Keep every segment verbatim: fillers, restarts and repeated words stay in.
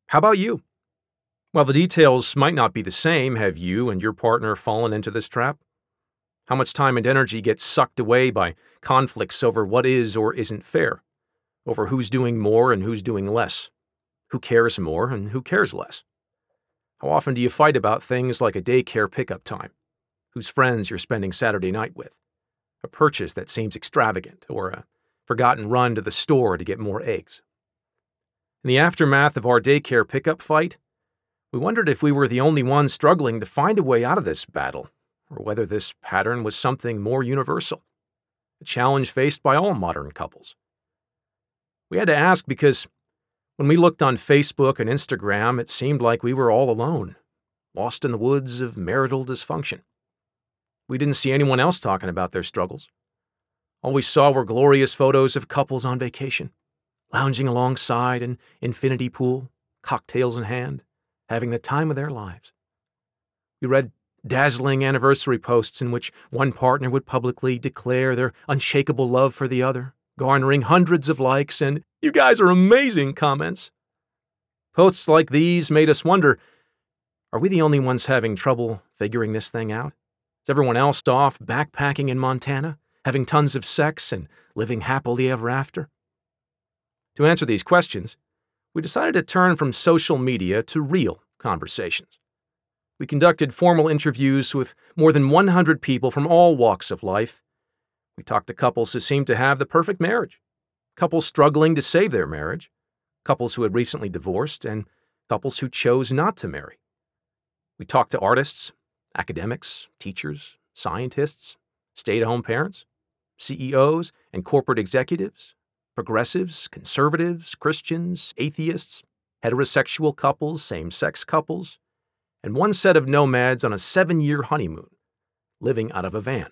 How about you? While the details might not be the same, have you and your partner fallen into this trap? How much time and energy gets sucked away by conflicts over what is or isn't fair, over who's doing more and who's doing less, who cares more and who cares less? How often do you fight about things like a daycare pickup time, whose friends you're spending Saturday night with, a purchase that seems extravagant, or a forgotten run to the store to get more eggs? In the aftermath of our daycare pickup fight, we wondered if we were the only ones struggling to find a way out of this battle, or whether this pattern was something more universal, a challenge faced by all modern couples. We had to ask because when we looked on Facebook and Instagram, it seemed like we were all alone, lost in the woods of marital dysfunction. We didn't see anyone else talking about their struggles. All we saw were glorious photos of couples on vacation, lounging alongside an infinity pool, cocktails in hand, having the time of their lives. We read dazzling anniversary posts in which one partner would publicly declare their unshakable love for the other, garnering hundreds of likes and "You guys are amazing" comments. Posts like these made us wonder, are we the only ones having trouble figuring this thing out? Is everyone else off backpacking in Montana, having tons of sex and living happily ever after? To answer these questions, we decided to turn from social media to real conversations. We conducted formal interviews with more than one hundred people from all walks of life. We talked to couples who seemed to have the perfect marriage, couples struggling to save their marriage, couples who had recently divorced, and couples who chose not to marry. We talked to artists, academics, teachers, scientists, stay-at-home parents, C E Os and corporate executives, progressives, conservatives, Christians, atheists, heterosexual couples, same-sex couples, and one set of nomads on a seven-year honeymoon, living out of a van.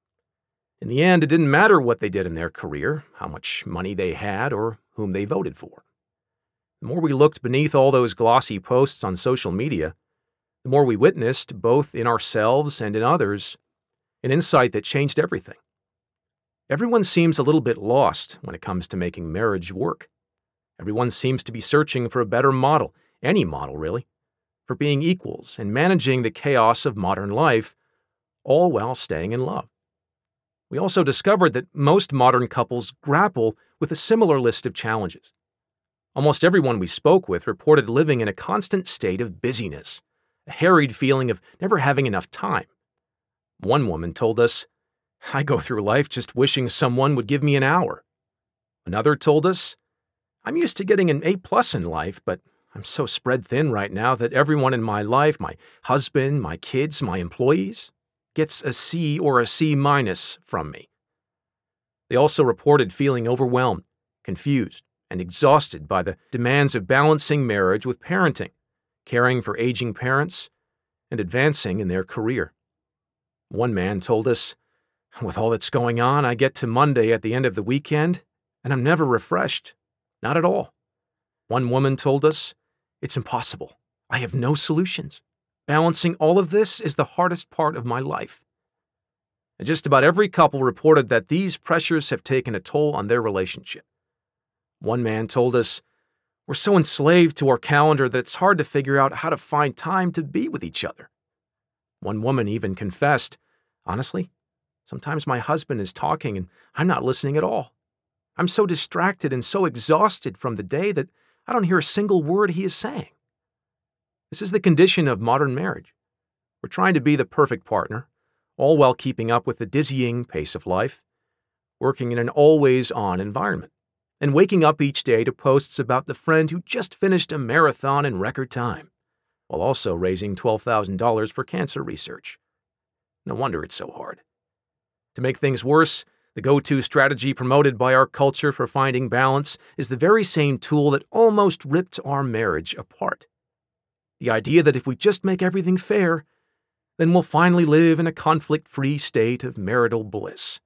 In the end, it didn't matter what they did in their career, how much money they had, or whom they voted for. The more we looked beneath all those glossy posts on social media, the more we witnessed, both in ourselves and in others, an insight that changed everything. Everyone seems a little bit lost when it comes to making marriage work. Everyone seems to be searching for a better model, any model really, for being equals and managing the chaos of modern life, all while staying in love. We also discovered that most modern couples grapple with a similar list of challenges. Almost everyone we spoke with reported living in a constant state of busyness, a harried feeling of never having enough time. One woman told us, "I go through life just wishing someone would give me an hour." Another told us, "I'm used to getting an A plus in life, but I'm so spread thin right now that everyone in my life, my husband, my kids, my employees, gets a C or a C minus from me." They also reported feeling overwhelmed, confused, and exhausted by the demands of balancing marriage with parenting, caring for aging parents, and advancing in their career. One man told us, "With all that's going on, I get to Monday at the end of the weekend, and I'm never refreshed. Not at all." One woman told us, "It's impossible. I have no solutions. Balancing all of this is the hardest part of my life." And just about every couple reported that these pressures have taken a toll on their relationship. One man told us, "We're so enslaved to our calendar that it's hard to figure out how to find time to be with each other." One woman even confessed, "Honestly, sometimes my husband is talking and I'm not listening at all. I'm so distracted and so exhausted from the day that I don't hear a single word he is saying." This is the condition of modern marriage. We're trying to be the perfect partner, all while keeping up with the dizzying pace of life, working in an always-on environment, and waking up each day to posts about the friend who just finished a marathon in record time, while also raising twelve thousand dollars for cancer research. No wonder it's so hard. To make things worse, the go-to strategy promoted by our culture for finding balance is the very same tool that almost ripped our marriage apart. The idea that if we just make everything fair, then we'll finally live in a conflict-free state of marital bliss.